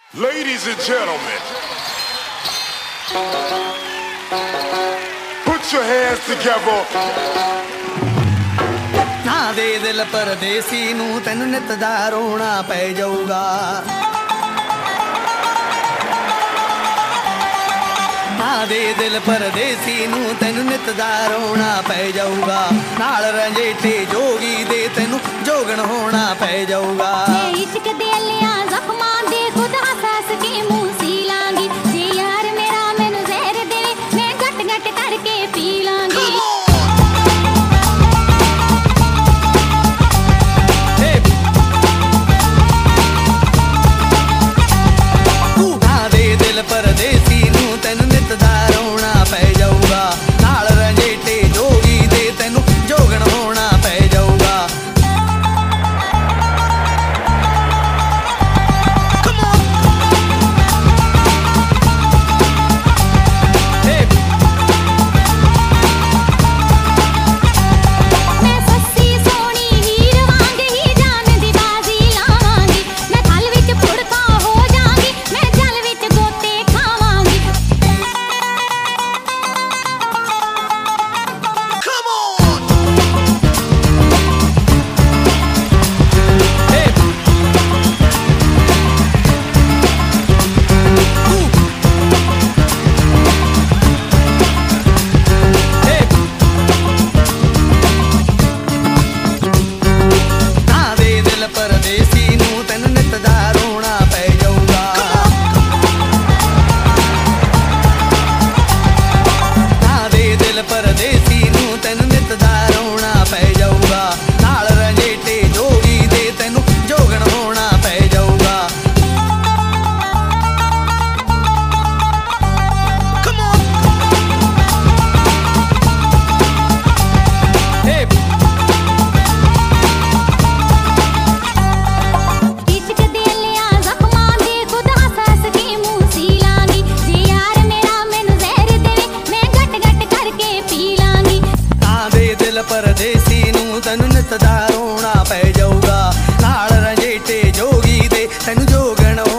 Ladies and gentlemen, put your hands together. ना दे दिल परदेसी नू तेनू नित दा रोना पै जाऊगा। ना दे दिल परदेसी नू तेनू नित दा रोना पै जाऊगा। नाल रंजेठे जोगी दे तेनू जोगण होना पै जाऊगा। इश्क दे लिया जख्मां दे खुद हंस के मुंह सी लांगी। जे यार मेरा मैनू जहर देवे मैं गट गट करके पी लांगी। ना दे दिल परदेसी नू तेनू नित दा रोना पै जाऊगा। नाल रंजेठे जोगी दे तेनू जोगण होना पै जाऊगा। मैं सस्सी सोनी हीर वांग ही जान दी बाजी लावांगी। मैं थल विच फुड़का हो जांगी मैं जल विच गोते खावांगी। ना दे दिल परदेसी नू तेनू नित दा रोना पै जाऊगा। ना दे दिल परदेसी नू तेनू नित दा रोना पै जाऊगा। नाल रंजेठे जोगी दे तेनू जोगण होना पै जाऊगा। इश्क दे लिया जख्मां दे खुद हंस के मुंह सी लांगी। जे यार मेरा मैनू जहर देवे मैं गट गट करके पी लांगी। ना दे दिल परदेसी नू तेनू नित दा रोना पै जाऊगा। नाल रंजेठे जोगी दे तेनू जोगण